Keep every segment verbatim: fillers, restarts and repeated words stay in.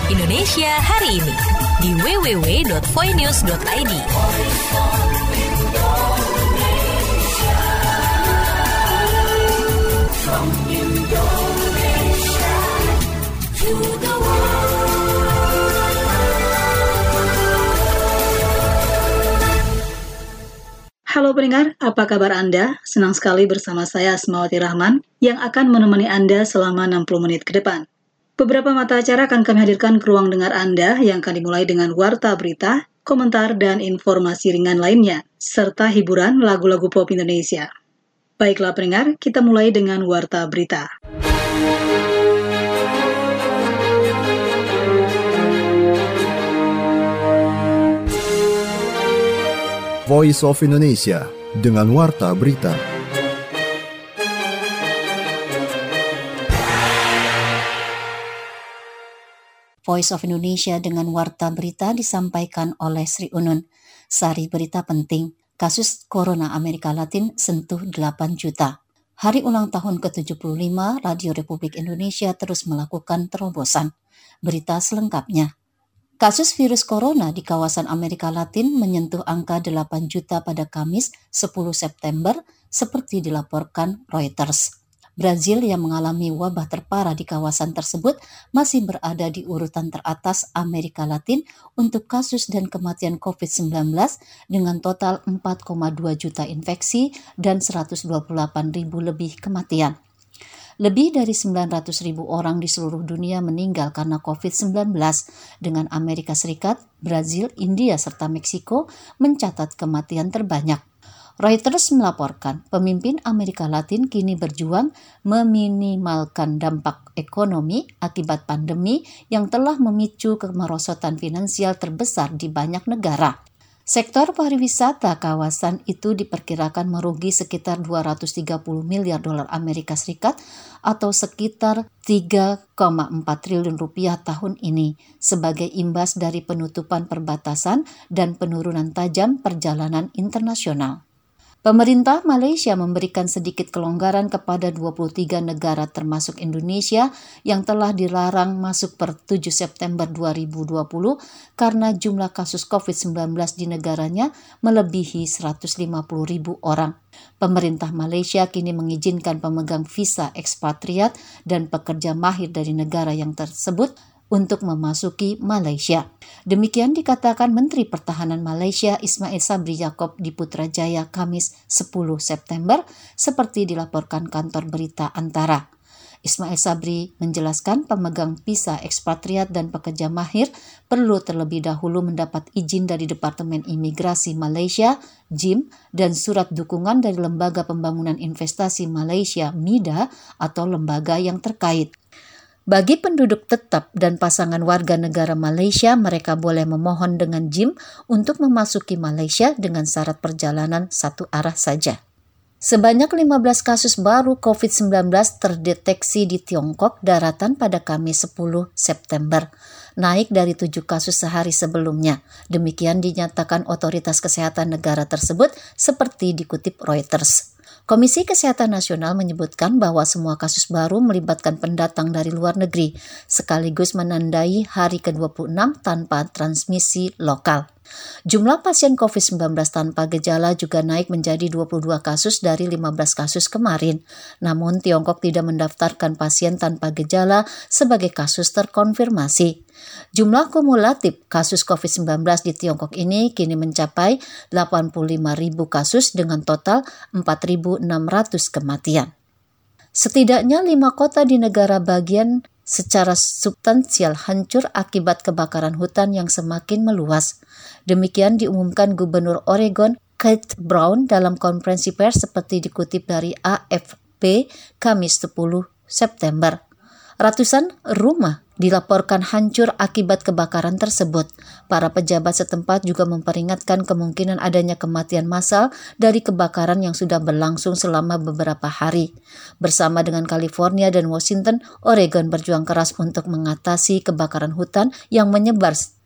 Indonesia hari ini di w w w dot voinews dot i d. From Indonesia to the world. Halo pendengar, apa kabar Anda? Senang sekali bersama saya Asmawati Rahman yang akan menemani Anda selama enam puluh menit ke depan. Beberapa mata acara akan kami hadirkan ke ruang dengar Anda yang akan dimulai dengan warta berita, komentar dan informasi ringan lainnya, serta hiburan lagu-lagu pop Indonesia. Baiklah pendengar, kita mulai dengan warta berita. Voice of Indonesia dengan warta berita. Voice of Indonesia dengan warta berita disampaikan oleh Sri Unun. Sari berita penting, kasus Corona Amerika Latin sentuh delapan juta. Hari ulang tahun ke tujuh puluh lima Radio Republik Indonesia terus melakukan terobosan. Berita selengkapnya. Kasus virus corona di kawasan Amerika Latin menyentuh angka delapan juta pada Kamis sepuluh September seperti dilaporkan Reuters. Brazil yang mengalami wabah terparah di kawasan tersebut masih berada di urutan teratas Amerika Latin untuk kasus dan kematian covid sembilan belas dengan total empat koma dua juta infeksi dan seratus dua puluh delapan ribu lebih kematian. Lebih dari sembilan ratus ribu orang di seluruh dunia meninggal karena covid sembilan belas, dengan Amerika Serikat, Brazil, India, serta Meksiko mencatat kematian terbanyak. Reuters melaporkan pemimpin Amerika Latin kini berjuang meminimalkan dampak ekonomi akibat pandemi yang telah memicu kemerosotan finansial terbesar di banyak negara. Sektor pariwisata kawasan itu diperkirakan merugi sekitar dua ratus tiga puluh miliar dolar Amerika Serikat atau sekitar tiga koma empat triliun rupiah tahun ini sebagai imbas dari penutupan perbatasan dan penurunan tajam perjalanan internasional. Pemerintah Malaysia memberikan sedikit kelonggaran kepada dua puluh tiga negara termasuk Indonesia yang telah dilarang masuk per tujuh September dua ribu dua puluh karena jumlah kasus covid sembilan belas di negaranya melebihi seratus lima puluh ribu orang. Pemerintah Malaysia kini mengizinkan pemegang visa ekspatriat dan pekerja mahir dari negara yang tersebut untuk memasuki Malaysia. Demikian dikatakan Menteri Pertahanan Malaysia Ismail Sabri Yaakob di Putrajaya Kamis sepuluh September seperti dilaporkan kantor berita Antara. Ismail Sabri menjelaskan pemegang visa ekspatriat dan pekerja mahir perlu terlebih dahulu mendapat izin dari Departemen Imigrasi Malaysia, J I M, dan surat dukungan dari Lembaga Pembangunan Investasi Malaysia, MIDA, atau lembaga yang terkait. Bagi penduduk tetap dan pasangan warga negara Malaysia, mereka boleh memohon dengan J I M untuk memasuki Malaysia dengan syarat perjalanan satu arah saja. Sebanyak lima belas kasus baru covid sembilan belas terdeteksi di Tiongkok daratan pada Kamis sepuluh September, naik dari tujuh kasus sehari sebelumnya. Demikian dinyatakan otoritas kesehatan negara tersebut seperti dikutip Reuters. Komisi Kesehatan Nasional menyebutkan bahwa semua kasus baru melibatkan pendatang dari luar negeri, sekaligus menandai hari ke dua puluh enam tanpa transmisi lokal. Jumlah pasien covid sembilan belas tanpa gejala juga naik menjadi dua puluh dua kasus dari lima belas kasus kemarin. Namun Tiongkok tidak mendaftarkan pasien tanpa gejala sebagai kasus terkonfirmasi. Jumlah kumulatif kasus covid sembilan belas di Tiongkok ini kini mencapai delapan puluh lima ribu kasus dengan total empat ribu enam ratus kematian. Setidaknya lima kota di negara bagian secara substansial hancur akibat kebakaran hutan yang semakin meluas. Demikian diumumkan Gubernur Oregon Keith Brown dalam konferensi pers seperti dikutip dari A F P Kamis sepuluh September. Ratusan rumah dilaporkan hancur akibat kebakaran tersebut. Para pejabat setempat juga memperingatkan kemungkinan adanya kematian massal dari kebakaran yang sudah berlangsung selama beberapa hari. Bersama dengan California dan Washington, Oregon berjuang keras untuk mengatasi kebakaran hutan yang menyebar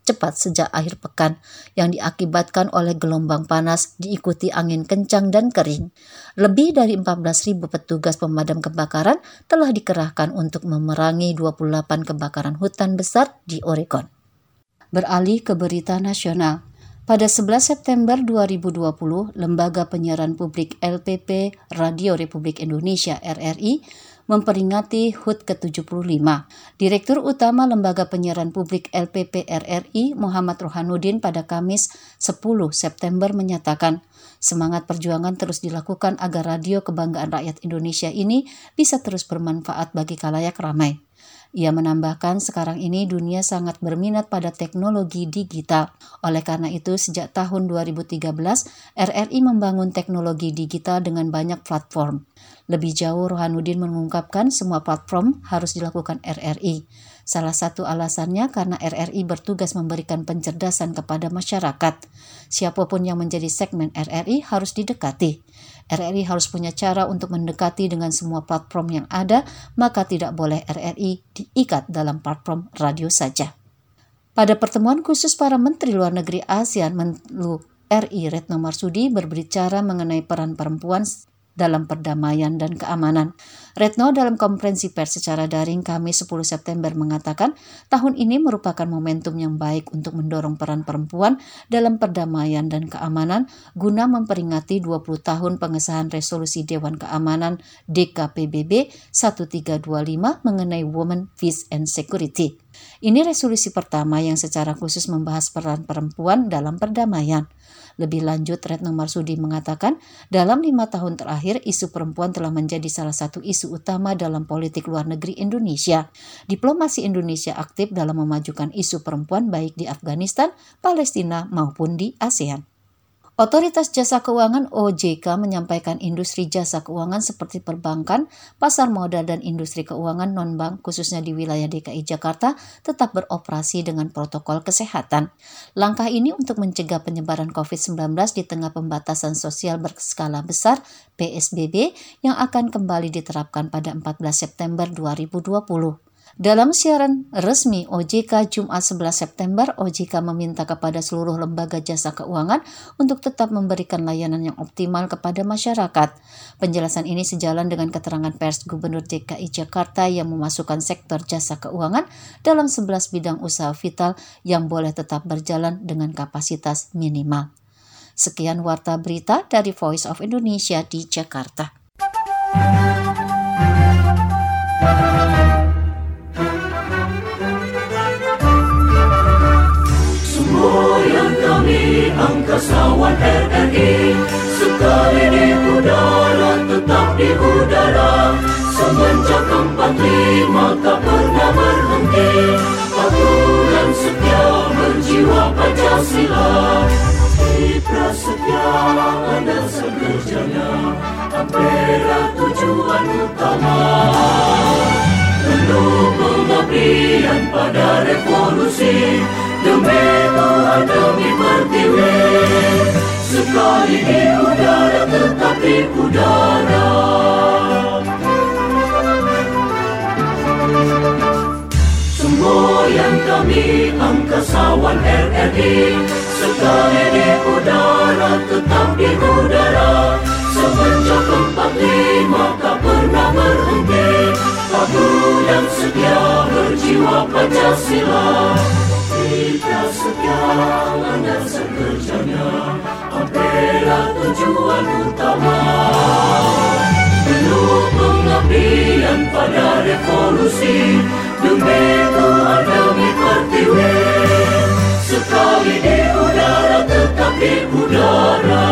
cepat sejak akhir pekan yang diakibatkan oleh gelombang panas diikuti angin kencang dan kering. Lebih dari empat belas ribu petugas pemadam kebakaran telah dikerahkan untuk memerangi dua puluh delapan kebakaran hutan besar di Oregon. Beralih ke berita nasional. Pada sebelas September dua ribu dua puluh, Lembaga Penyiaran Publik L P P Radio Republik Indonesia R R I memperingati H U T ke tujuh puluh lima. Direktur Utama Lembaga Penyiaran Publik L P P R R I Muhammad Rohanuddin pada Kamis sepuluh September menyatakan, semangat perjuangan terus dilakukan agar radio kebanggaan rakyat Indonesia ini bisa terus bermanfaat bagi khalayak ramai. Ia menambahkan sekarang ini dunia sangat berminat pada teknologi digital. Oleh karena itu, sejak tahun dua ribu tiga belas, R R I membangun teknologi digital dengan banyak platform. Lebih jauh, Rohanuddin mengungkapkan semua platform harus dilakukan R R I. Salah satu alasannya karena R R I bertugas memberikan pencerdasan kepada masyarakat. Siapapun yang menjadi segmen R R I harus didekati. R R I harus punya cara untuk mendekati dengan semua platform yang ada, maka tidak boleh R R I diikat dalam platform radio saja. Pada pertemuan khusus para Menteri Luar Negeri ASEAN, Menlu R I Retno Marsudi berbicara mengenai peran perempuan dalam perdamaian dan keamanan. Retno dalam konferensi pers secara daring Kamis sepuluh September mengatakan, tahun ini merupakan momentum yang baik untuk mendorong peran perempuan dalam perdamaian dan keamanan guna memperingati dua puluh tahun pengesahan resolusi Dewan Keamanan D K P B B seribu tiga ratus dua puluh lima mengenai Women, Peace and Security. Ini resolusi pertama yang secara khusus membahas peran perempuan dalam perdamaian. Lebih lanjut, Retno Marsudi mengatakan, dalam lima tahun terakhir, isu perempuan telah menjadi salah satu isu utama dalam politik luar negeri Indonesia. Diplomasi Indonesia aktif dalam memajukan isu perempuan baik di Afghanistan, Palestina maupun di ASEAN. Otoritas Jasa Keuangan O J K menyampaikan industri jasa keuangan seperti perbankan, pasar modal dan industri keuangan non-bank khususnya di wilayah D K I Jakarta tetap beroperasi dengan protokol kesehatan. Langkah ini untuk mencegah penyebaran covid sembilan belas di tengah pembatasan sosial berskala besar P S B B yang akan kembali diterapkan pada empat belas September dua ribu dua puluh. Dalam siaran resmi O J K Jumat sebelas September, O J K meminta kepada seluruh lembaga jasa keuangan untuk tetap memberikan layanan yang optimal kepada masyarakat. Penjelasan ini sejalan dengan keterangan pers Gubernur D K I Jakarta yang memasukkan sektor jasa keuangan dalam sebelas bidang usaha vital yang boleh tetap berjalan dengan kapasitas minimal. Sekian warta berita dari Voice of Indonesia di Jakarta. Yang kami angkasawan R R I sekali di udara tetap di udara semenjak empat puluh lima tak pernah berhenti patuh dan setia berjiwa Pancasila di prasetya ada sekerjanya Ampera tujuan utama penuh pengabdian pada revolusi demi Tuhan demi pertiwi sekali di udara tetap di udara semboyan kami angkasawan R R I sekali di udara tetap di udara semenjak empat puluh lima tak pernah berhenti patuh dan setia berjiwa Pancasila kita setia dan sekerjanya Ampera tujuan utama penuh pengabdian pada revolusi demi Tuhan demi pertiwi sekali di udara tetap di udara.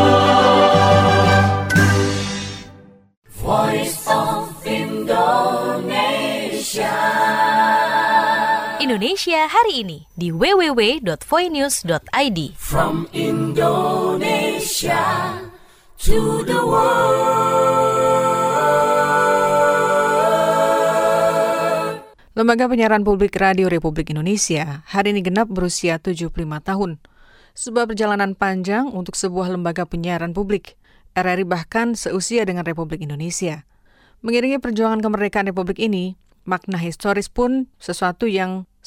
Voice of Indonesia. Indonesia hari ini di w w w dot voinews dot i d. From Indonesia to the world. Lembaga Penyiaran Publik Radio Republik Indonesia hari ini genap berusia tujuh puluh lima tahun. Sebuah perjalanan panjang untuk sebuah lembaga penyiaran publik. R R I bahkan seusia dengan Republik Indonesia. Mengiringi perjuangan kemerdekaan Republik ini, makna historis pun sesuatu yang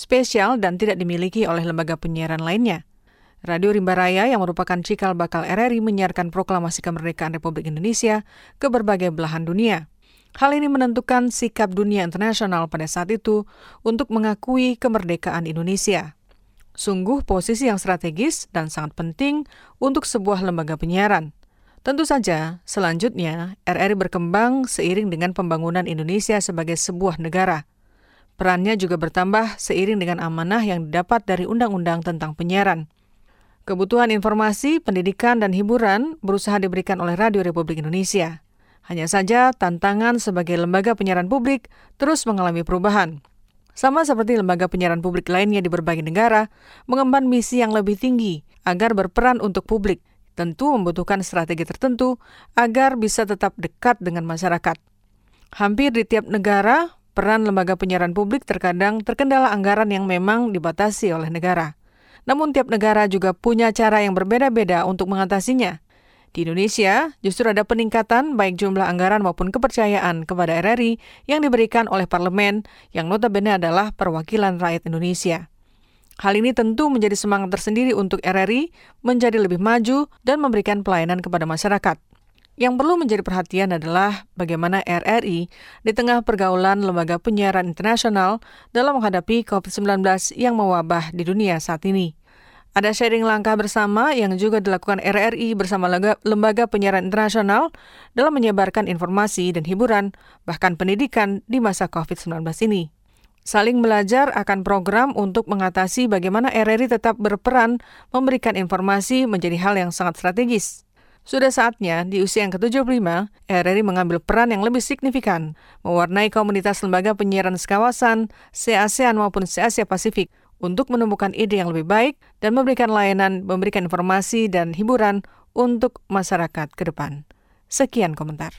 spesial dan tidak dimiliki oleh lembaga penyiaran lainnya. Radio Rimba Raya yang merupakan cikal bakal R R I menyiarkan proklamasi kemerdekaan Republik Indonesia ke berbagai belahan dunia. Hal ini menentukan sikap dunia internasional pada saat itu untuk mengakui kemerdekaan Indonesia. Sungguh posisi yang strategis dan sangat penting untuk sebuah lembaga penyiaran. Tentu saja, selanjutnya R R I berkembang seiring dengan pembangunan Indonesia sebagai sebuah negara. Perannya juga bertambah seiring dengan amanah yang didapat dari Undang-Undang tentang Penyiaran. Kebutuhan informasi, pendidikan, dan hiburan berusaha diberikan oleh Radio Republik Indonesia. Hanya saja, tantangan sebagai lembaga penyiaran publik terus mengalami perubahan. Sama seperti lembaga penyiaran publik lainnya di berbagai negara, mengemban misi yang lebih tinggi agar berperan untuk publik, tentu membutuhkan strategi tertentu agar bisa tetap dekat dengan masyarakat. Hampir di tiap negara, peran lembaga penyiaran publik terkadang terkendala anggaran yang memang dibatasi oleh negara. Namun tiap negara juga punya cara yang berbeda-beda untuk mengatasinya. Di Indonesia, justru ada peningkatan baik jumlah anggaran maupun kepercayaan kepada R R I yang diberikan oleh parlemen yang notabene adalah perwakilan rakyat Indonesia. Hal ini tentu menjadi semangat tersendiri untuk R R I menjadi lebih maju dan memberikan pelayanan kepada masyarakat. Yang perlu menjadi perhatian adalah bagaimana R R I di tengah pergaulan lembaga penyiaran internasional dalam menghadapi covid sembilan belas yang mewabah di dunia saat ini. Ada sharing langkah bersama yang juga dilakukan R R I bersama lembaga penyiaran internasional dalam menyebarkan informasi dan hiburan, bahkan pendidikan di masa covid sembilan belas ini. Saling belajar akan program untuk mengatasi bagaimana R R I tetap berperan memberikan informasi menjadi hal yang sangat strategis. Sudah saatnya di usia yang ke tujuh puluh lima, R R I mengambil peran yang lebih signifikan, mewarnai komunitas lembaga penyiaran sekawasan, se-ASEAN maupun se-Asia Pasifik, untuk menemukan ide yang lebih baik dan memberikan layanan, memberikan informasi dan hiburan untuk masyarakat ke depan. Sekian komentar.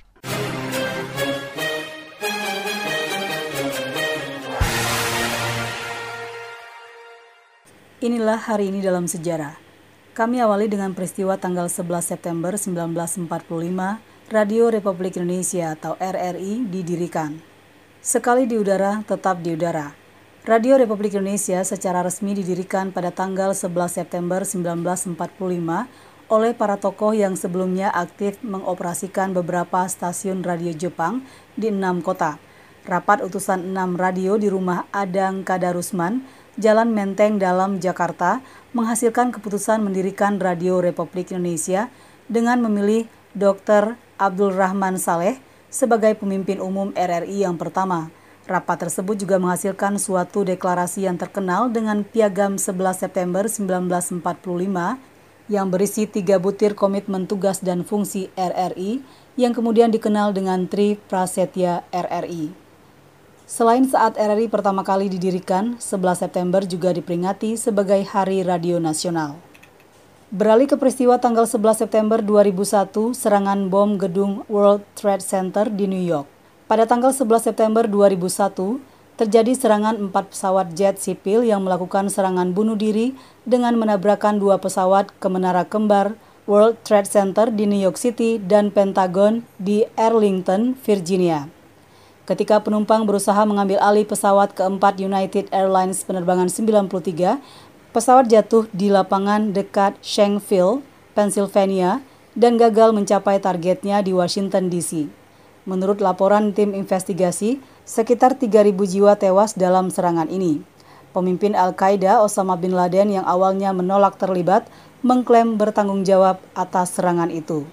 Inilah hari ini dalam sejarah. Kami awali dengan peristiwa tanggal sebelas September seribu sembilan ratus empat puluh lima, Radio Republik Indonesia atau R R I didirikan. Sekali di udara, tetap di udara. Radio Republik Indonesia secara resmi didirikan pada tanggal sebelas September seribu sembilan ratus empat puluh lima oleh para tokoh yang sebelumnya aktif mengoperasikan beberapa stasiun radio Jepang di enam kota. Rapat utusan enam radio di rumah Adang Kadarusman, Jalan Menteng Dalam, Jakarta, menghasilkan keputusan mendirikan Radio Republik Indonesia dengan memilih Doktor Abdul Rahman Saleh sebagai pemimpin umum R R I yang pertama. Rapat tersebut juga menghasilkan suatu deklarasi yang terkenal dengan Piagam sebelas September seribu sembilan ratus empat puluh lima yang berisi tiga butir komitmen tugas dan fungsi R R I yang kemudian dikenal dengan Tri Prasetya R R I. Selain saat R R I pertama kali didirikan, sebelas September juga diperingati sebagai Hari Radio Nasional. Beralih ke peristiwa tanggal sebelas September dua ribu satu, serangan bom gedung World Trade Center di New York. Pada tanggal sebelas September dua ribu satu, terjadi serangan empat pesawat jet sipil yang melakukan serangan bunuh diri dengan menabrakkan dua pesawat ke menara kembar World Trade Center di New York City dan Pentagon di Arlington, Virginia. Ketika penumpang berusaha mengambil alih pesawat keempat United Airlines penerbangan sembilan puluh tiga, pesawat jatuh di lapangan dekat Shanksville, Pennsylvania, dan gagal mencapai targetnya di Washington D C. Menurut laporan tim investigasi, sekitar tiga ribu jiwa tewas dalam serangan ini. Pemimpin Al-Qaeda Osama bin Laden yang awalnya menolak terlibat, mengklaim bertanggung jawab atas serangan itu.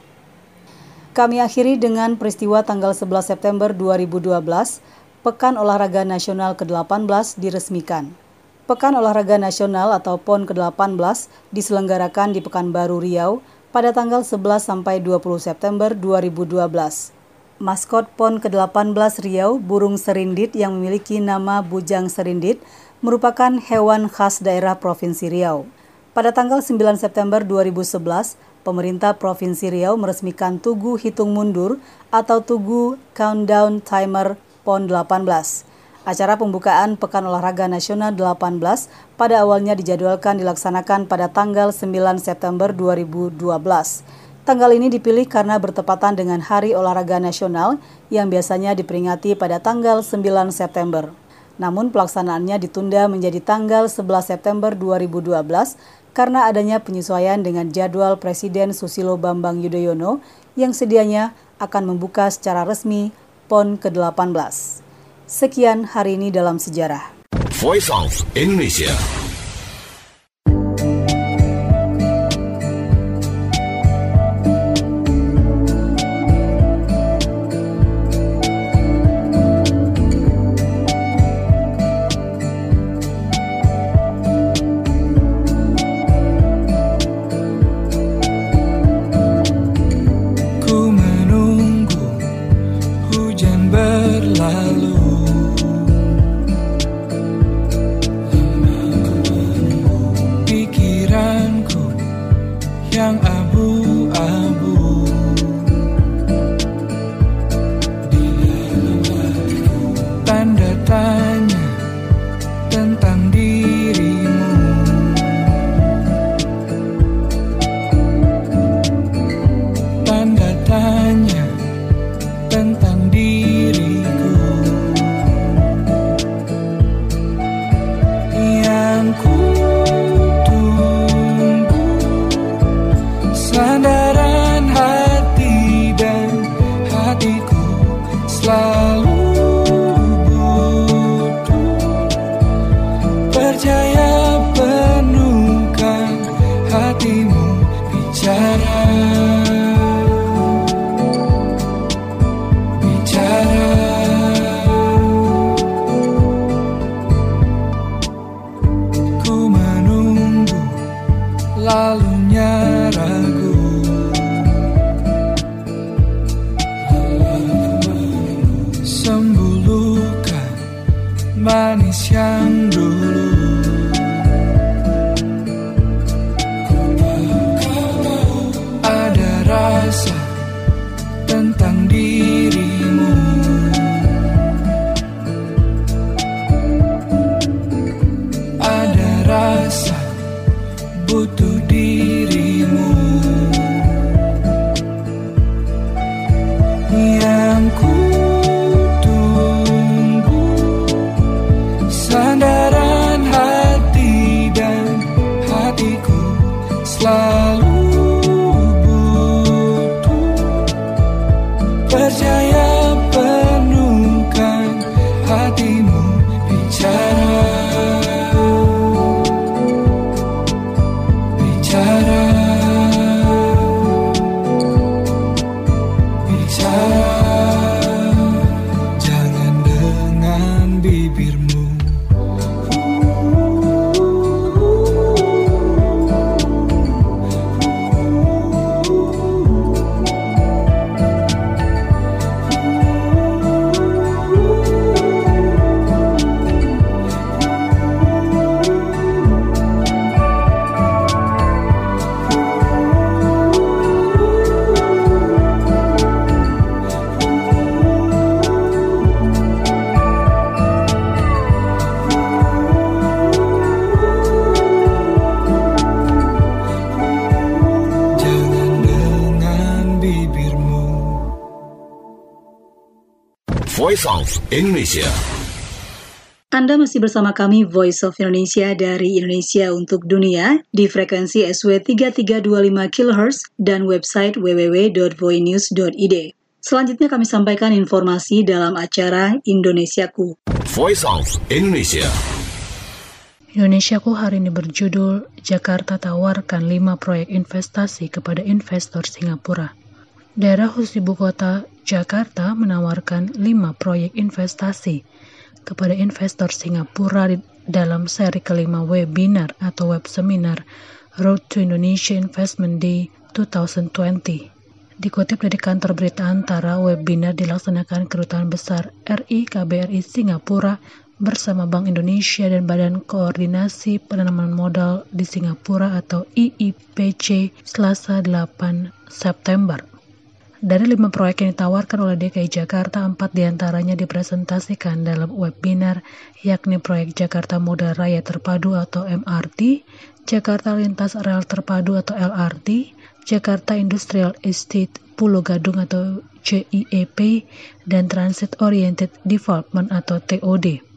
Kami akhiri dengan peristiwa tanggal sebelas September dua ribu dua belas, Pekan Olahraga Nasional ke delapan belas diresmikan. Pekan Olahraga Nasional atau P O N ke delapan belas diselenggarakan di Pekanbaru, Riau pada tanggal sebelas sampai dua puluh September dua ribu dua belas. Maskot P O N ke delapan belas Riau, burung serindit yang memiliki nama bujang serindit, merupakan hewan khas daerah Provinsi Riau. Pada tanggal sembilan September dua ribu sebelas, pemerintah Provinsi Riau meresmikan Tugu Hitung Mundur atau Tugu Countdown Timer P O N delapan belas. Acara pembukaan Pekan Olahraga Nasional delapan belas pada awalnya dijadwalkan dilaksanakan pada tanggal sembilan September dua ribu dua belas. Tanggal ini dipilih karena bertepatan dengan Hari Olahraga Nasional yang biasanya diperingati pada tanggal sembilan September. Namun pelaksanaannya ditunda menjadi tanggal sebelas September dua ribu dua belas karena adanya penyesuaian dengan jadwal Presiden Susilo Bambang Yudhoyono yang sedianya akan membuka secara resmi P O N ke delapan belas. Sekian hari ini dalam sejarah. Voice of Indonesia. Voice of Indonesia. Anda masih bersama kami Voice of Indonesia dari Indonesia untuk Dunia di frekuensi S W tiga tiga dua lima kilohertz dan website w w w dot voinews dot i d. Selanjutnya kami sampaikan informasi dalam acara Indonesiaku. Voice of Indonesia. Indonesiaku hari ini berjudul Jakarta tawarkan lima proyek investasi kepada investor Singapura. Daerah khusus ibu kota Jakarta menawarkan lima proyek investasi kepada investor Singapura dalam seri kelima webinar atau web seminar Road to Indonesia Investment Day dua ribu dua puluh. Dikutip dari kantor berita Antara, webinar dilaksanakan Kedutaan Besar R I K B R I Singapura bersama Bank Indonesia dan Badan Koordinasi Penanaman Modal di Singapura atau I I P C Selasa delapan September. Dari lima proyek yang ditawarkan oleh D K I Jakarta, empat diantaranya dipresentasikan dalam webinar, yakni proyek Jakarta Moda Raya Terpadu atau M R T, Jakarta Lintas Rel Terpadu atau L R T, Jakarta Industrial Estate Pulau Gadung atau J I E P, dan Transit Oriented Development atau T O D.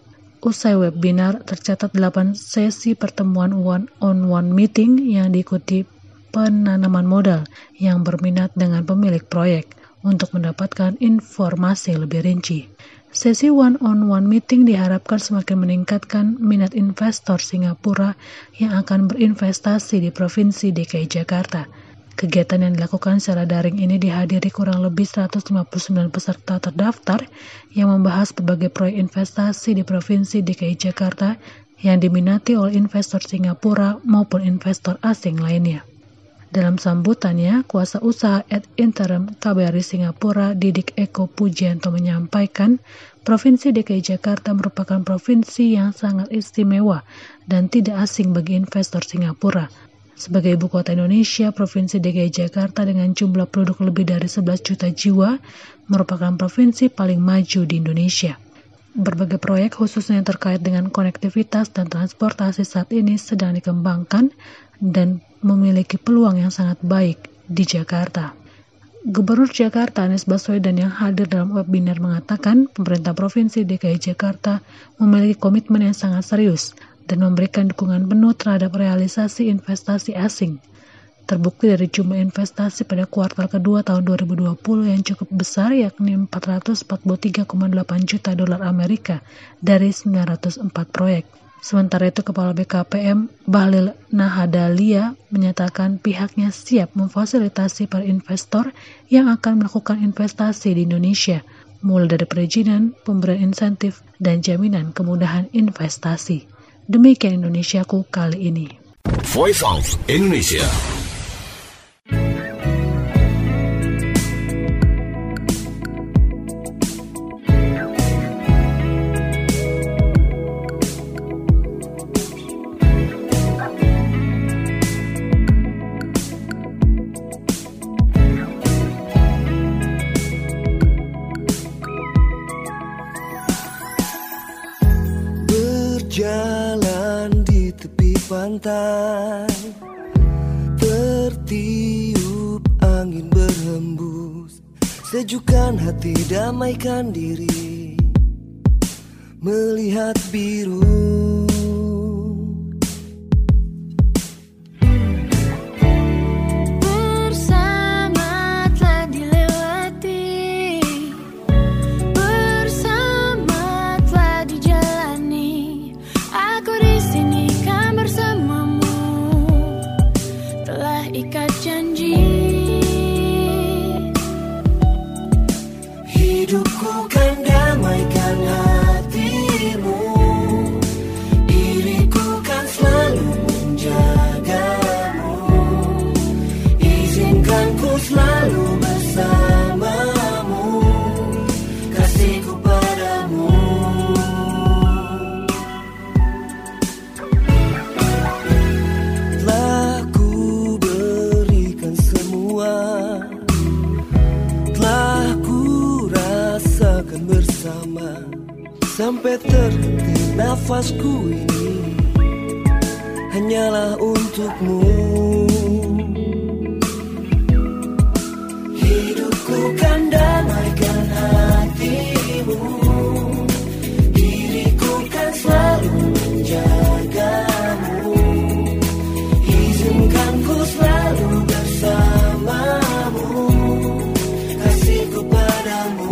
Usai webinar, tercatat delapan sesi pertemuan one-on-one meeting yang diikuti penanaman modal yang berminat dengan pemilik proyek untuk mendapatkan informasi lebih rinci. Sesi one-on-one meeting diharapkan semakin meningkatkan minat investor Singapura yang akan berinvestasi di Provinsi D K I Jakarta. Kegiatan yang dilakukan secara daring ini dihadiri kurang lebih seratus lima puluh sembilan peserta terdaftar yang membahas berbagai proyek investasi di Provinsi D K I Jakarta yang diminati oleh investor Singapura maupun investor asing lainnya. Dalam sambutannya, Kuasa Usaha ad interim K B R I Singapura Didik Eko Pujianto menyampaikan, Provinsi D K I Jakarta merupakan provinsi yang sangat istimewa dan tidak asing bagi investor Singapura. Sebagai ibu kota Indonesia, Provinsi D K I Jakarta dengan jumlah penduduk lebih dari sebelas juta jiwa merupakan provinsi paling maju di Indonesia. Berbagai proyek khususnya yang terkait dengan konektivitas dan transportasi saat ini sedang dikembangkan dan memiliki peluang yang sangat baik di Jakarta. Gubernur Jakarta Anies Baswedan yang hadir dalam webinar mengatakan pemerintah Provinsi D K I Jakarta memiliki komitmen yang sangat serius dan memberikan dukungan penuh terhadap realisasi investasi asing. Terbukti dari jumlah investasi pada kuartal kedua tahun dua ribu dua puluh yang cukup besar, yakni empat ratus empat puluh tiga koma delapan juta dolar Amerika dari sembilan ratus empat proyek. Sementara itu, Kepala B K P M Bahlil Nahadalia menyatakan pihaknya siap memfasilitasi para investor yang akan melakukan investasi di Indonesia, mulai dari perizinan, pemberian insentif, dan jaminan kemudahan investasi. Demikian Indonesiaku kali ini. Voice of Indonesia. Berjalan di tepi pantai, tertiup angin berhembus, sejukkan hati, damaikan diri, melihat biru. Hidupku kan damaikan hatimu, diriku kan selalu menjagamu. Izinkan ku selalu bersamamu, kasihku padamu. Telah ku berikan semua, telah ku rasakan bersama, sampai terhenti nafasku ini hanyalah untukmu. Hidupku kan damaikan hatimu, diriku kan selalu menjagamu. Izinkan ku selalu bersamamu, kasihku padamu.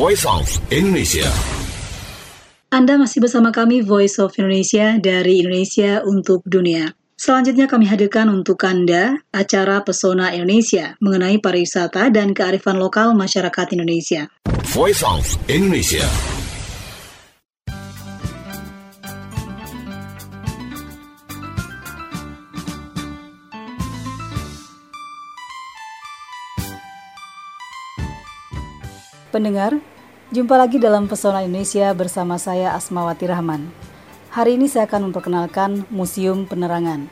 Voice of Indonesia. Anda masih bersama kami Voice of Indonesia dari Indonesia untuk Dunia. Selanjutnya kami hadirkan untuk Anda acara Pesona Indonesia mengenai pariwisata dan kearifan lokal masyarakat Indonesia. Voice of Indonesia. Pendengar, jumpa lagi dalam Pesona Indonesia bersama saya Asmawati Rahman. Hari ini saya akan memperkenalkan Museum Penerangan.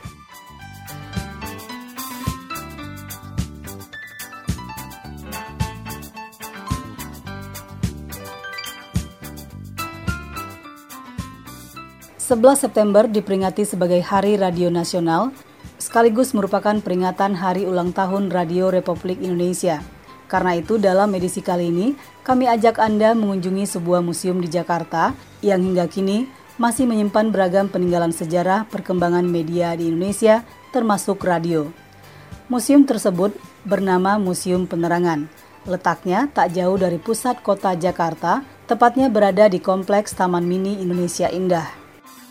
sebelas September diperingati sebagai Hari Radio Nasional, sekaligus merupakan peringatan Hari Ulang Tahun Radio Republik Indonesia. Karena itu, dalam edisi kali ini, kami ajak Anda mengunjungi sebuah museum di Jakarta yang hingga kini masih menyimpan beragam peninggalan sejarah perkembangan media di Indonesia, termasuk radio. Museum tersebut bernama Museum Penerangan. Letaknya tak jauh dari pusat kota Jakarta, tepatnya berada di Kompleks Taman Mini Indonesia Indah.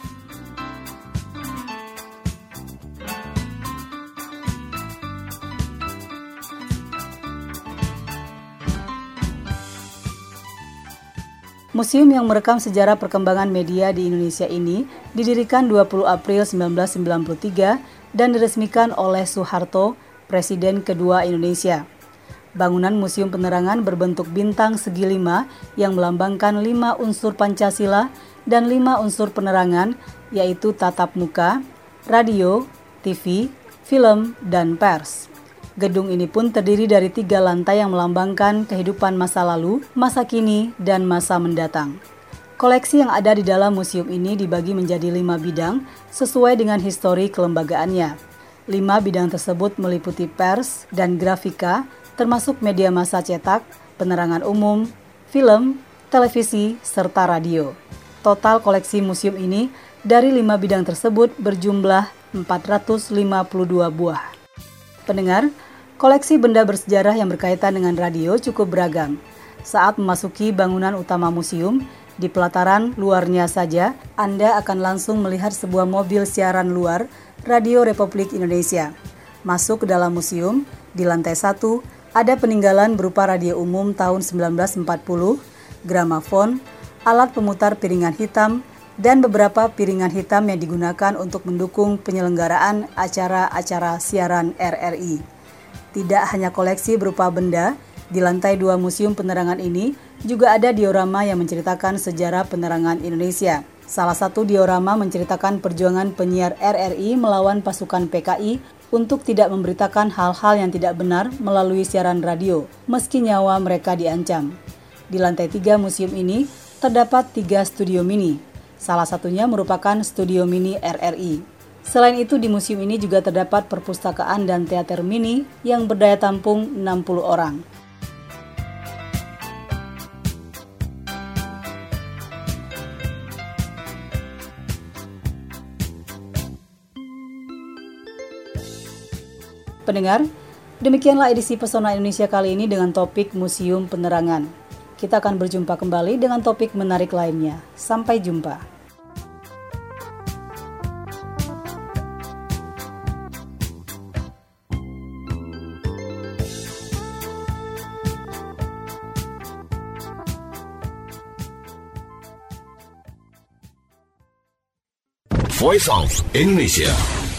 Museum yang merekam sejarah perkembangan media di Indonesia ini didirikan dua puluh April seribu sembilan ratus sembilan puluh tiga dan diresmikan oleh Soeharto, Presiden kedua Indonesia. Bangunan Museum Penerangan berbentuk bintang segi lima yang melambangkan lima unsur Pancasila dan lima unsur penerangan, yaitu tatap muka, radio, T V, film, dan pers. Gedung ini pun terdiri dari tiga lantai yang melambangkan kehidupan masa lalu, masa kini, dan masa mendatang. Koleksi yang ada di dalam museum ini dibagi menjadi lima bidang sesuai dengan histori kelembagaannya. Lima bidang tersebut meliputi pers dan grafika, termasuk media massa cetak, penerangan umum, film, televisi, serta radio. Total koleksi museum ini dari lima bidang tersebut berjumlah empat ratus lima puluh dua buah. Pendengar, koleksi benda bersejarah yang berkaitan dengan radio cukup beragam. Saat memasuki bangunan utama museum, di pelataran luarnya saja, Anda akan langsung melihat sebuah mobil siaran luar Radio Republik Indonesia. Masuk ke dalam museum, di lantai satu, ada peninggalan berupa radio umum tahun seribu sembilan ratus empat puluh, gramafon, alat pemutar piringan hitam, dan beberapa piringan hitam yang digunakan untuk mendukung penyelenggaraan acara-acara siaran R R I. Tidak hanya koleksi berupa benda, di lantai dua Museum Penerangan ini juga ada diorama yang menceritakan sejarah penerangan Indonesia. Salah satu diorama menceritakan perjuangan penyiar R R I melawan pasukan P K I untuk tidak memberitakan hal-hal yang tidak benar melalui siaran radio, meski nyawa mereka diancam. Di lantai tiga museum ini terdapat tiga studio mini. Salah satunya merupakan studio mini R R I. Selain itu, di museum ini juga terdapat perpustakaan dan teater mini yang berdaya tampung enam puluh orang. Pendengar, demikianlah edisi Pesona Indonesia kali ini dengan topik Museum Penerangan. Kita akan berjumpa kembali dengan topik menarik lainnya. Sampai jumpa. Voice of Indonesia.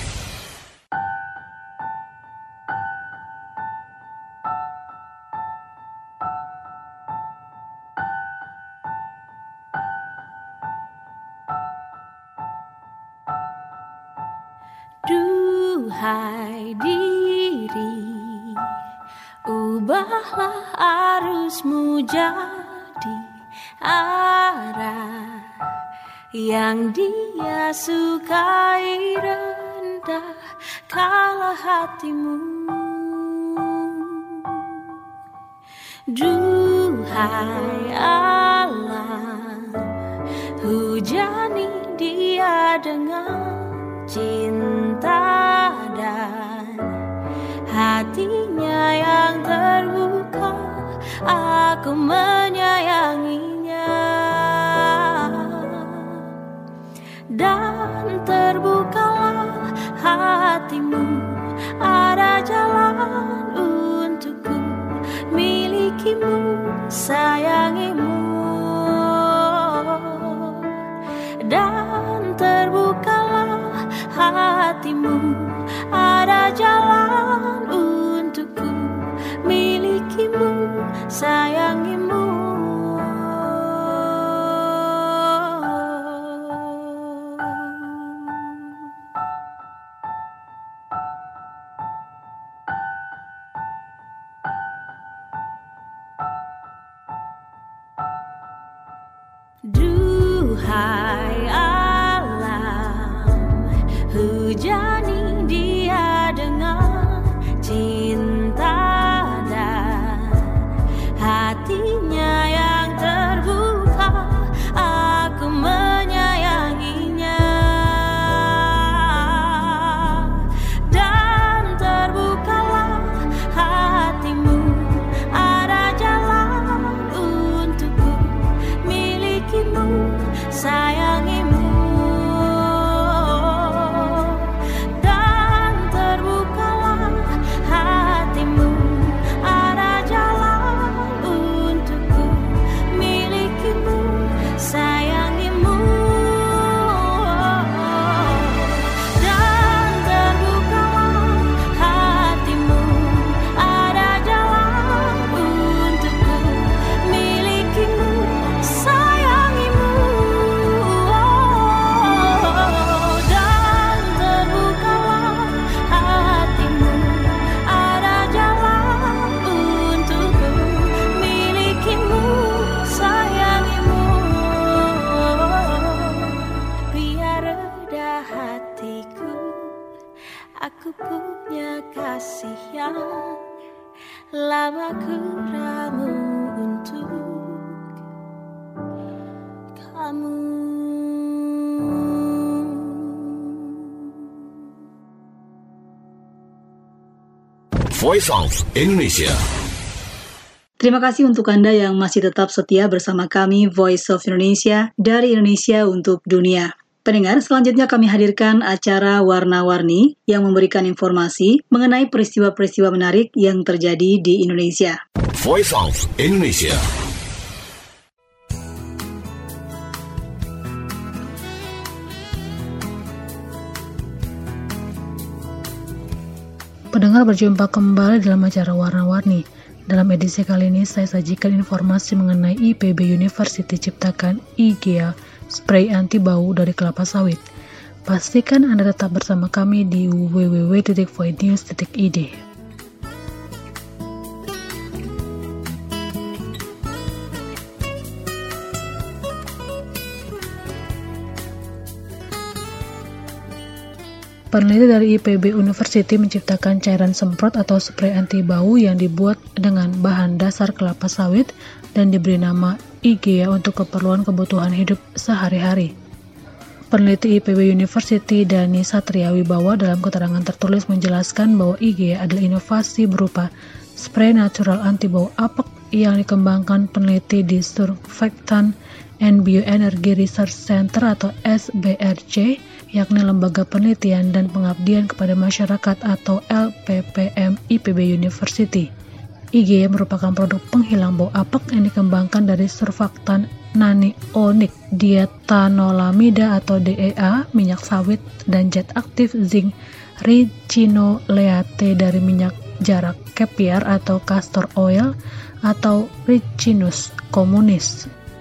Duhai diri, ubahlah arusmu jadi arah yang dia sukai, rendah kala hatimu. Duhai alam, hujani dia dengan cinta dan hatinya yang terbuka. Aku menyayangi Duhai alam, hujani dia dengan cinta dan hatinya yang terbuka. Aku menyayanginya dan terbukalah hatimu. Ada jalan untukku milikimu, sayangimu. Dan terbukalah hatimu. Ada jalan untukku milikimu, sayangimu. Dan terbukalah hatimu. Ada jalan untukku milikimu, sayangimu. Dan terbukalah hatimu. Ada jalan untukku milikimu, sayangimu. Biar reda hatiku, aku punya kasih yang lama ku ramu untuk kamu. Voice of Indonesia. Terima kasih untuk Anda yang masih tetap setia bersama kami Voice of Indonesia dari Indonesia untuk Dunia. Pendengar, selanjutnya kami hadirkan acara Warna-Warni yang memberikan informasi mengenai peristiwa-peristiwa menarik yang terjadi di Indonesia. Voice of Indonesia. Pendengar, berjumpa kembali dalam acara Warna-Warni. Dalam edisi kali ini saya sajikan informasi mengenai I P B University ciptakan I G E A, spray anti bau dari kelapa sawit. Pastikan Anda tetap bersama kami di w w w titik voinews titik i d. Peneliti dari I P B University menciptakan cairan semprot atau spray anti bau yang dibuat dengan bahan dasar kelapa sawit dan diberi nama I G E A untuk keperluan kebutuhan hidup sehari-hari. Peneliti I P B University Dani Satria Wibawa dalam keterangan tertulis menjelaskan bahwa I G E A adalah inovasi berupa spray natural anti bau apek yang dikembangkan peneliti di Surfactant and Bioenergy Research Center atau S B R C, yakni Lembaga Penelitian dan Pengabdian kepada Masyarakat atau L P P M I P B University. I G E A merupakan produk penghilang bau apek yang dikembangkan dari surfaktan nanionic, diethanolamida atau D E A, minyak sawit, dan zat aktif zinc ricinoleate dari minyak jarak caviar atau castor oil atau Ricinus communis.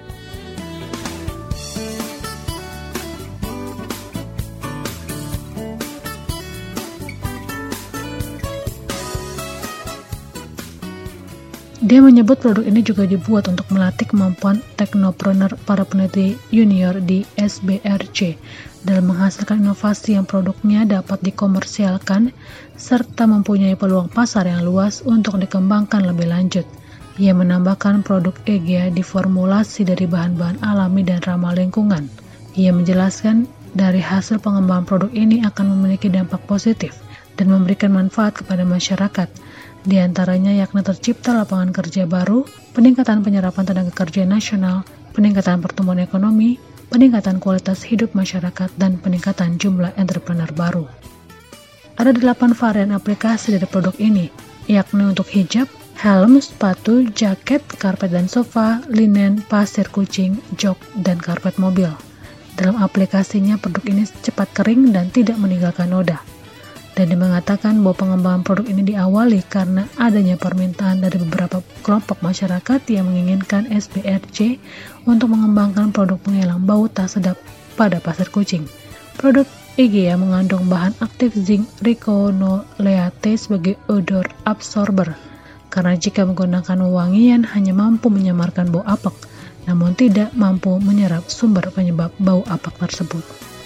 Dia menyebut produk ini juga dibuat untuk melatih kemampuan teknopreneur para peneliti junior di S B R C dalam menghasilkan inovasi yang produknya dapat dikomersialkan serta mempunyai peluang pasar yang luas untuk dikembangkan lebih lanjut. Ia menambahkan produk I G E A diformulasi dari bahan-bahan alami dan ramah lingkungan. Ia menjelaskan dari hasil pengembangan produk ini akan memiliki dampak positif dan memberikan manfaat kepada masyarakat. Di antaranya yakni tercipta lapangan kerja baru, peningkatan penyerapan tenaga kerja nasional, peningkatan pertumbuhan ekonomi, peningkatan kualitas hidup masyarakat, dan peningkatan jumlah entrepreneur baru. Ada delapan varian aplikasi dari produk ini, yakni untuk hijab, helm, sepatu, jaket, karpet dan sofa, linen, pasir kucing, jok, dan karpet mobil. Dalam aplikasinya, produk ini cepat kering dan tidak meninggalkan noda. Dan dia mengatakan bahwa pengembangan produk ini diawali karena adanya permintaan dari beberapa kelompok masyarakat yang menginginkan S B R C untuk mengembangkan produk penghilang bau tak sedap pada pasir kucing. Produk I G E A mengandung bahan aktif zinc ricinoleate sebagai odor absorber, karena jika menggunakan wewangian hanya mampu menyamarkan bau apek. namun tidak mampu menyerap sumber penyebab bau apak tersebut.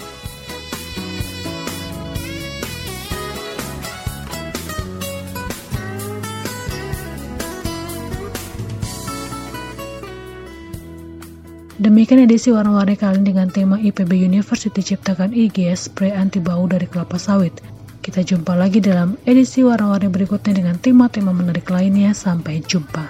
Demikian edisi Warna-Warni kali ini dengan tema I P B University ciptakan I G S spray anti bau dari kelapa sawit. Kita jumpa lagi dalam edisi Warna-Warni berikutnya dengan tema-tema menarik lainnya. Sampai jumpa.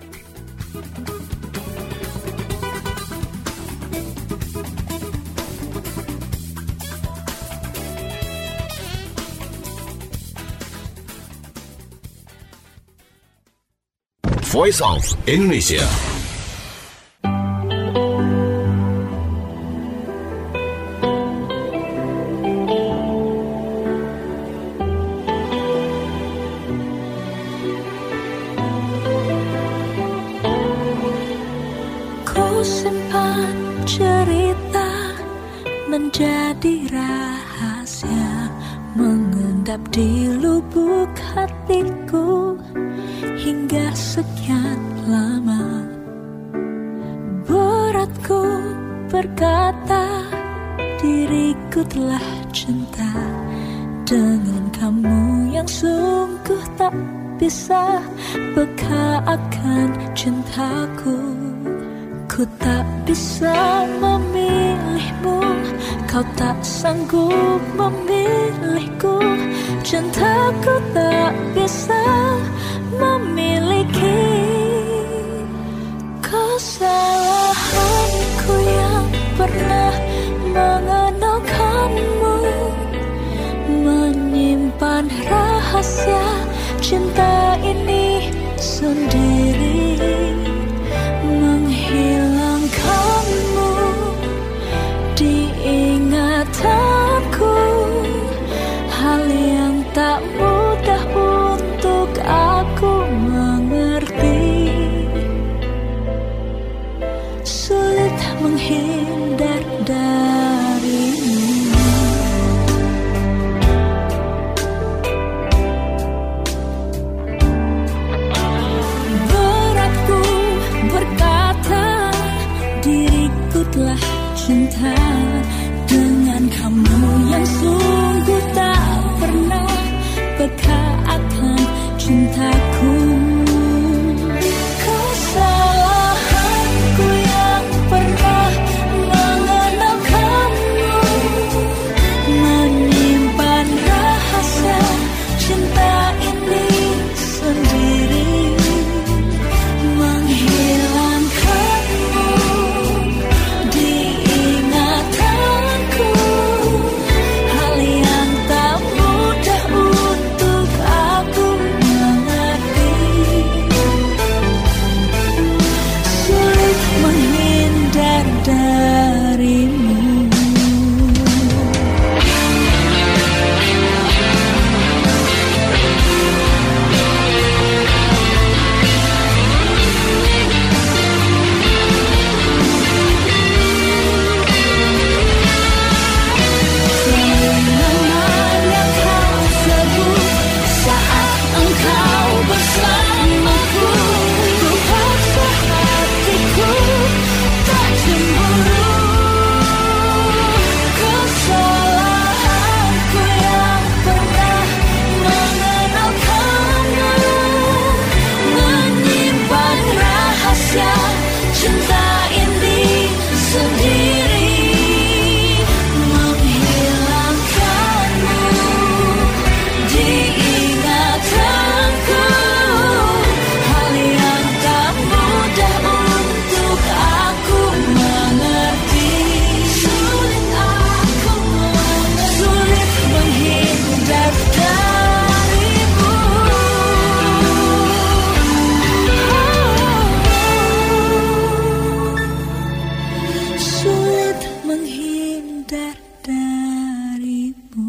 Voice of Indonesia. Simpan cerita menjadi rahasia, mengendap di lubuk hatiku hingga sekian lama. Beratku berkata diriku telah cinta dengan kamu yang sungguh tak bisa peka akan cintaku. Ku tak bisa memilihmu, kau tak sanggup memilihku. Cintaku tak bisa memiliki kesalahanku yang pernah mengenal kamu, menyimpan rahasia cinta ini sendiri. Menghilangkanmu di ingatanku, hal yang tak mudah untuk aku mengerti. Sulit menghindar darimu. Beratku berkata diriku telah cinta dengan kamu yang sungguh tak pernah peka akan cintaku. Kesalahanku yang pernah mengenal kamu, menyimpan rahasia cinta ini sendiri. Menghilangkanmu di ingatanku, hal yang tak mudah untuk aku mengerti. Sulit menghindar darimu. Namanya kau sebut saat engkau bersamaku. Ku paksa hatiku tak cemburu. Kesalahanku yang pernah mengenal kamu, menyimpan rahasia cinta ini sendiri. Menghilangkanmu di ingatanku, hal yang tak mudah untuk aku mengerti. Sulit aku mengerti, sulit menghindar darimu. Sulit menghindar darimu.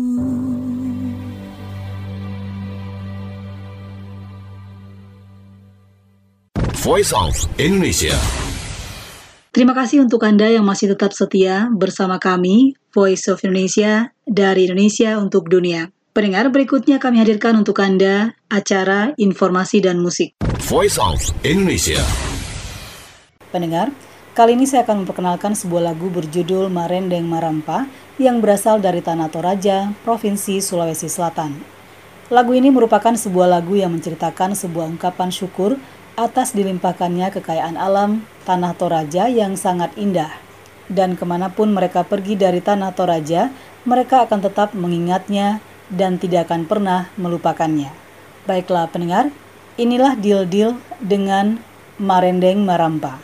Voice of Indonesia. Terima kasih untuk Anda yang masih tetap setia bersama kami, Voice of Indonesia, dari Indonesia untuk dunia. Pendengar, berikutnya kami hadirkan untuk Anda acara informasi dan musik. Voice of Indonesia. Pendengar, Kali ini saya akan memperkenalkan sebuah lagu berjudul Marendeng Marampa yang berasal dari Tanah Toraja, Provinsi Sulawesi Selatan. Lagu ini merupakan sebuah lagu yang menceritakan sebuah ungkapan syukur atas dilimpahkannya kekayaan alam Tanah Toraja yang sangat indah. Dan kemanapun mereka pergi dari Tanah Toraja, mereka akan tetap mengingatnya dan tidak akan pernah melupakannya. Baiklah pendengar, inilah Dil-Dil dengan Marendeng Marampa.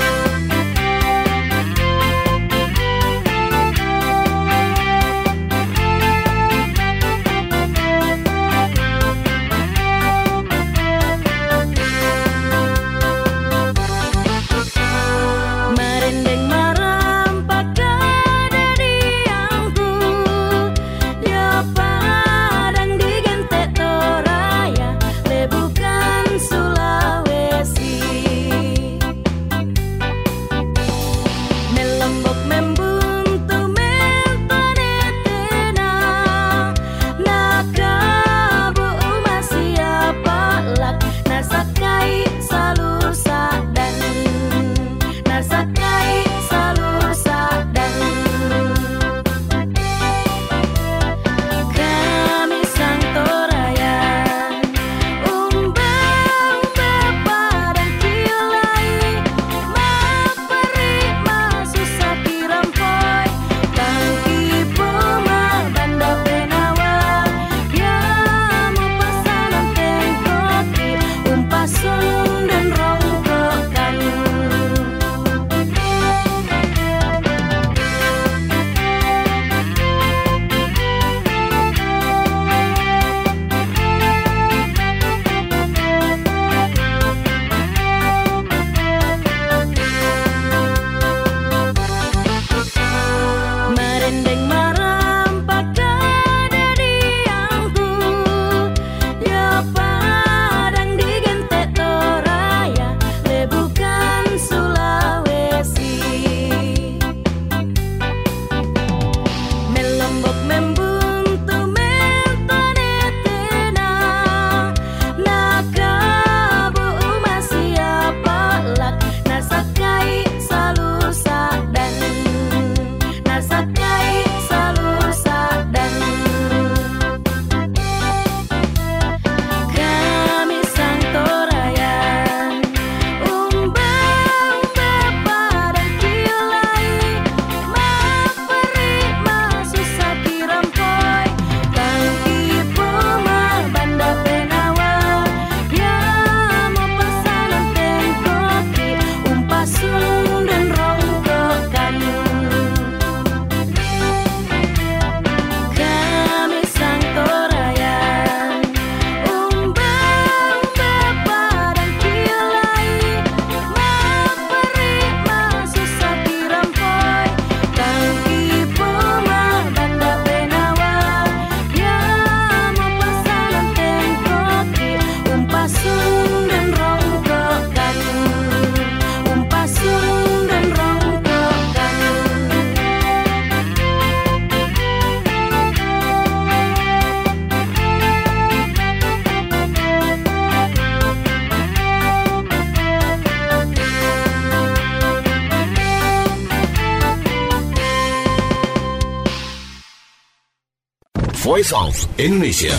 Voice of Indonesia.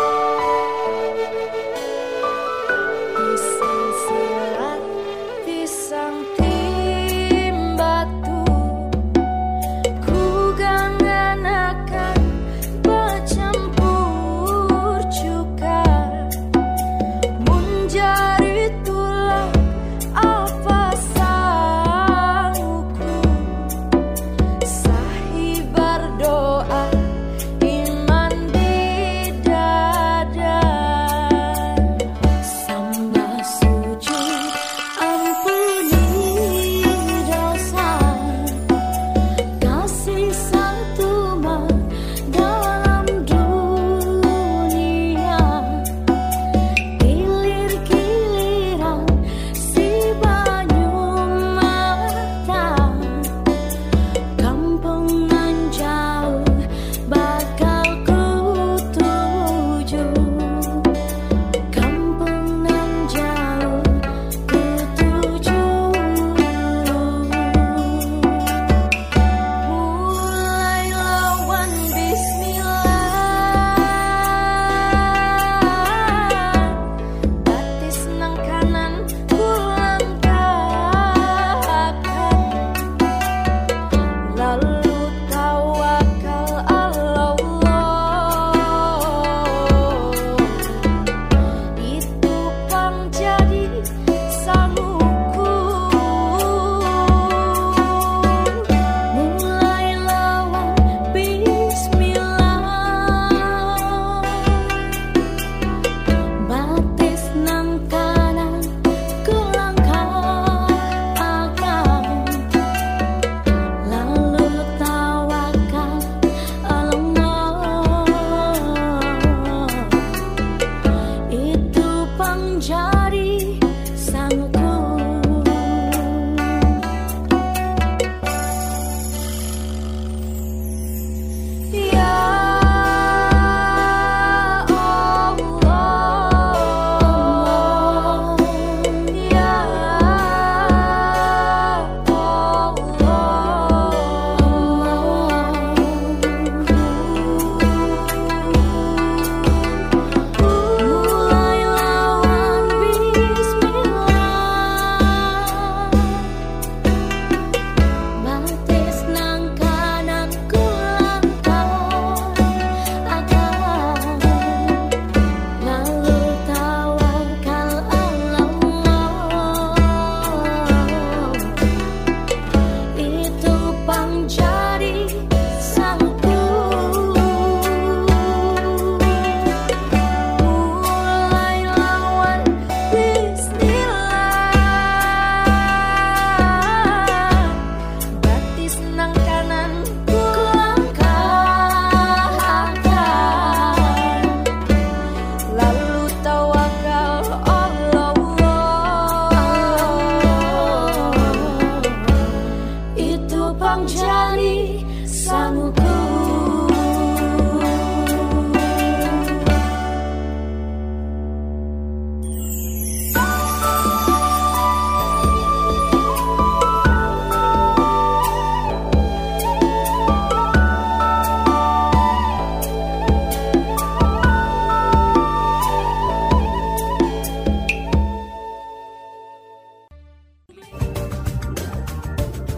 Di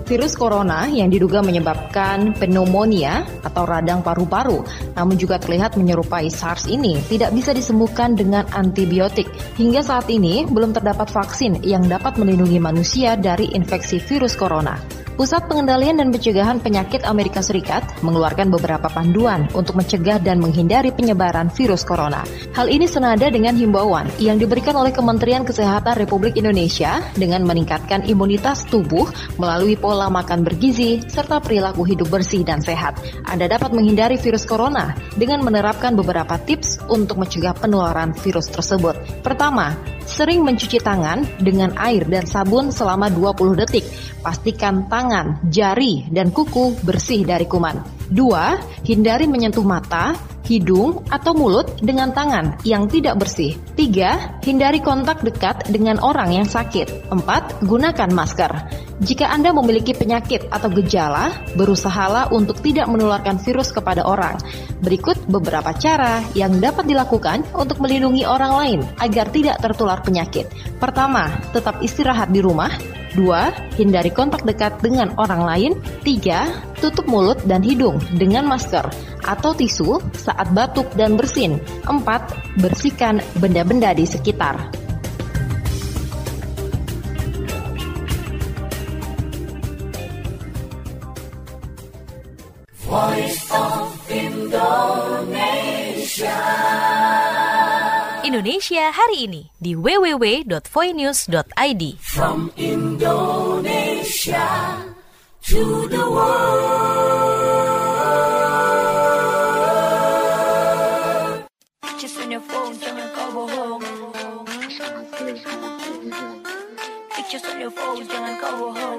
Virus corona yang diduga menyebabkan pneumonia atau radang paru-paru, namun juga terlihat menyerupai SARS ini tidak bisa disembuhkan dengan antibiotik. Hingga saat ini belum terdapat vaksin yang dapat melindungi manusia dari infeksi virus corona. Pusat Pengendalian dan Pencegahan Penyakit Amerika Serikat mengeluarkan beberapa panduan untuk mencegah dan menghindari penyebaran virus corona. Hal ini senada dengan himbauan yang diberikan oleh Kementerian Kesehatan Republik Indonesia dengan meningkatkan imunitas tubuh melalui pola makan bergizi serta perilaku hidup bersih dan sehat. Anda dapat menghindari virus corona dengan menerapkan beberapa tips untuk mencegah penularan virus tersebut. Pertama, sering mencuci tangan dengan air dan sabun selama dua puluh detik. Pastikan tangan, jari, dan kuku bersih dari kuman. Dua, hindari menyentuh mata, hidung, atau mulut dengan tangan yang tidak bersih. Tiga, hindari kontak dekat dengan orang yang sakit. Empat, gunakan masker. Jika Anda memiliki penyakit atau gejala, berusahalah untuk tidak menularkan virus kepada orang. Berikut beberapa cara yang dapat dilakukan untuk melindungi orang lain agar tidak tertular penyakit. Pertama, tetap istirahat di rumah. Dua, hindari kontak dekat dengan orang lain. Tiga, tutup mulut dan hidung dengan masker atau tisu saat batuk dan bersin. Empat, bersihkan benda-benda di sekitar. Voice of Indonesia. Indonesia hari ini di w w w dot voinews dot i d. From Indonesia to the world. Just on your phone, jangan kau bohong. Just on your phone, jangan kau bohong.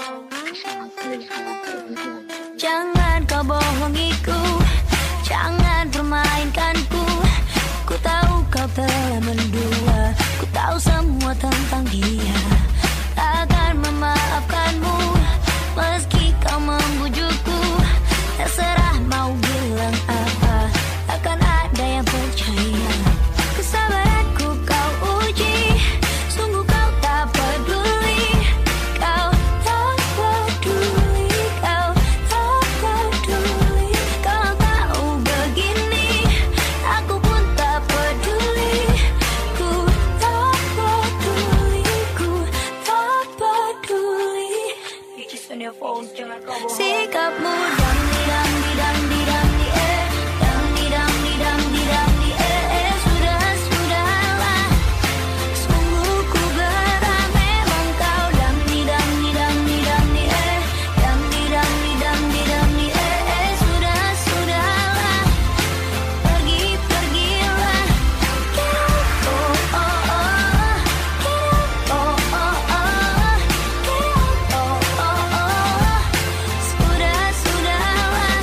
Jangan kau bohongiku, jangan permainkanku. Ku tahu kau telah mendua, ku tahu semua tentang dia. Takkan memaafkanmu, meski kau membujukku. Terserah mau bilang apa, takkan ada yang percaya. Kesabaranku kau uji, sungguh kau tak peduli. Kau tak peduli, kau tak peduli. Kau tahu begini, aku pun tak peduli. Ku tak peduli, ku tak peduli. Just on your phone, jangan kau bohong. Sikapmu dang di dang di dang di dang di eh, dang di dang di dang di dang di eh, eh. Sudah sudahlah, sungguh ku gerah. Memang kau dang di dang di dang di dang di eh, dang di dang di dang di dang di eh, eh. Sudah sudahlah, pergi pergilah. Get up, oh oh oh, get up, oh oh oh, get up, oh oh oh. Sudah sudahlah.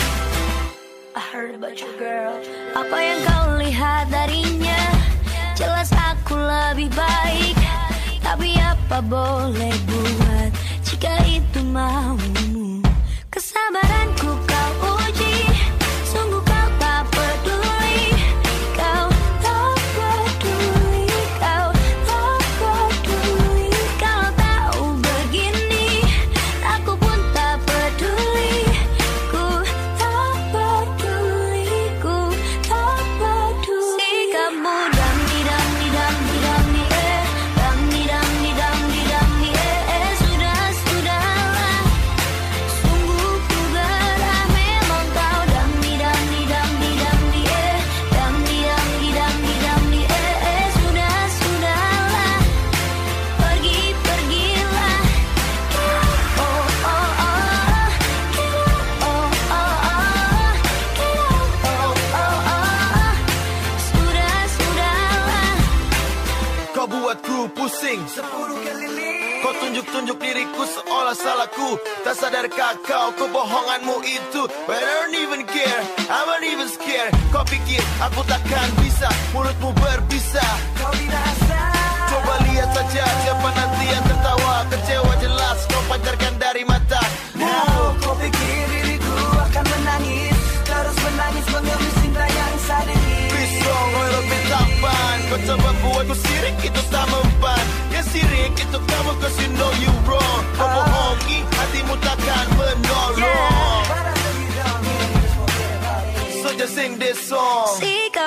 I heard about your girl. Apa yang kau lihat darinya? Jelas aku lebih baik, tapi apa boleh buat jika itu maumu? Kesabaranku kau uji, sungguh kau tak peduli. Kau tak peduli, kau tak peduli. Kalau tahu begini, aku pun tak peduli. Ku tak peduli, ku tak peduli. Sikapmu dang di dang di dang di dang di eh, dang di dang di dang di dang di eh, eh. Sudah sudahlah, sungguh ku gerah. Memang kau dang di dang di dang di dang di eh, dang di dang di dang di dang di eh, eh. Sudah sudahlah, pergi pergilah. Get up, oh oh oh, get up, oh oh oh, get up, oh oh oh. Sudah sudahlah. Kau buatku pusing sepuluh kali lipat. Kau tunjuk-tunjuk diriku seolah salahku. Tak sadarkah kau kebohonganmu itu? But I don't even care, I'm not even scared. Kau pikir aku takkan bisa, mulutmu berbisa. Kau dirasa. Coba lihat saja siapa nanti yang tertawa. Kecewa jelas kau pancarkan dari mata. Now kau pikir diriku akan menangis, terus menangis mengemis cinta yang sadis. Please dong, kau lebih tampan. Kau coba buatku sirik, itu tak mempan. Yang sirik itu kamu, cause you know you wrong. Kau bohongi hati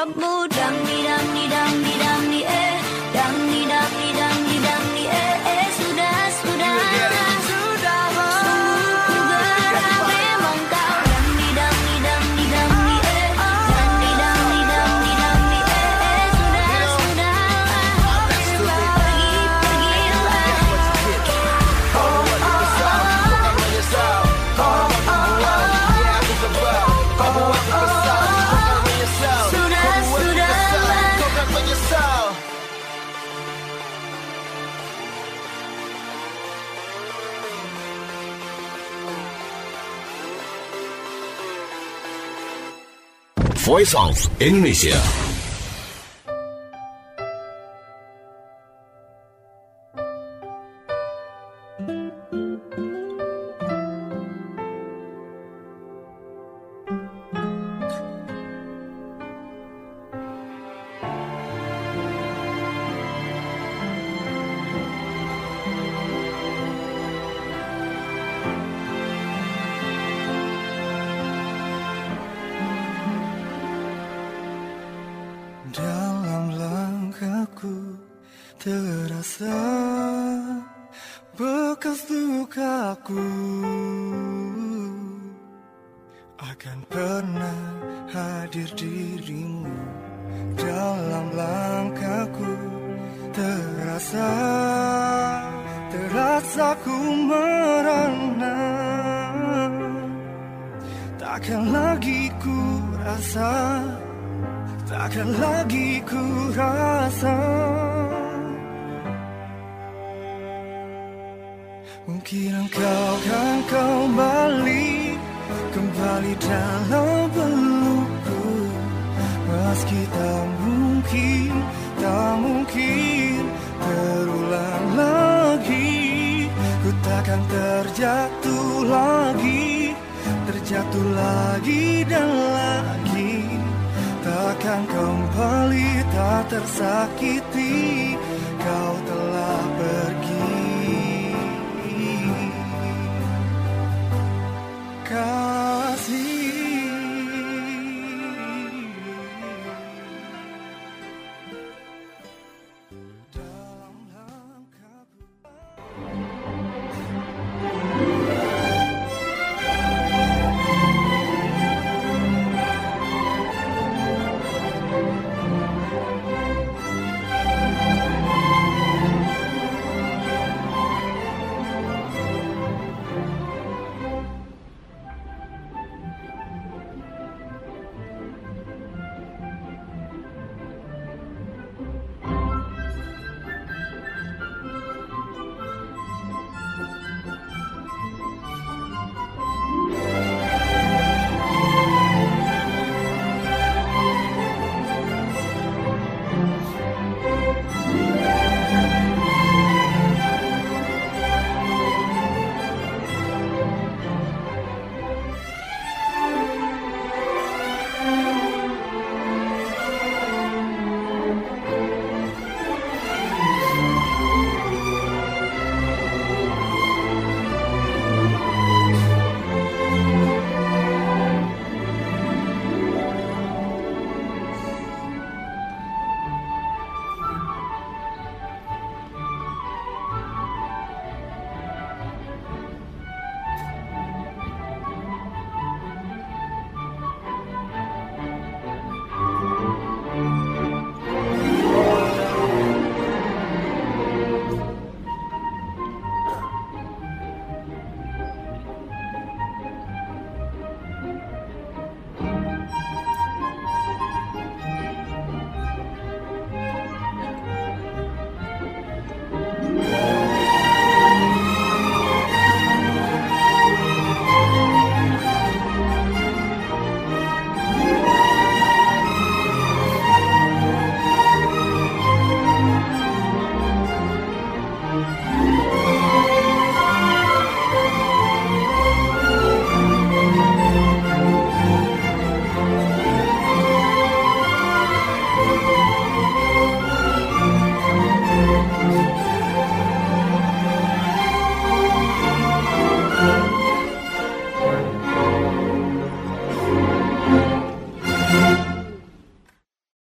jawabmu dang di dang di dang di dang di eh dang di dang di dang di dang di eh eh sudah sudah sudah juga memang kau dang di dang di dang di dang di eh dang di dang di dang di dang di eh eh sudah sudah pergi pergilah Kau buat ku kesal, bukan menyesal. Kau buat ku buang, ya aku sebab. Kau buat ku kesal, bukan menyesal. Sudah, Kau buat ku sudah. kesal, kau kan menyesal. Voice of Indonesia. Dalam langkahku terasa bekas lukaku. Akan pernah hadir dirimu. Dalam langkahku terasa, terasa ku merana. Takkan lagi ku rasa, takkan lagi ku rasa. Mungkin engkau kan kembali, kembali dalam pelukku. Meski tak mungkin, tak mungkin terulang lagi. Ku takkan terjatuh lagi, terjatuh lagi dan lagi. Takkan kembali tak tersakiti. Kau telah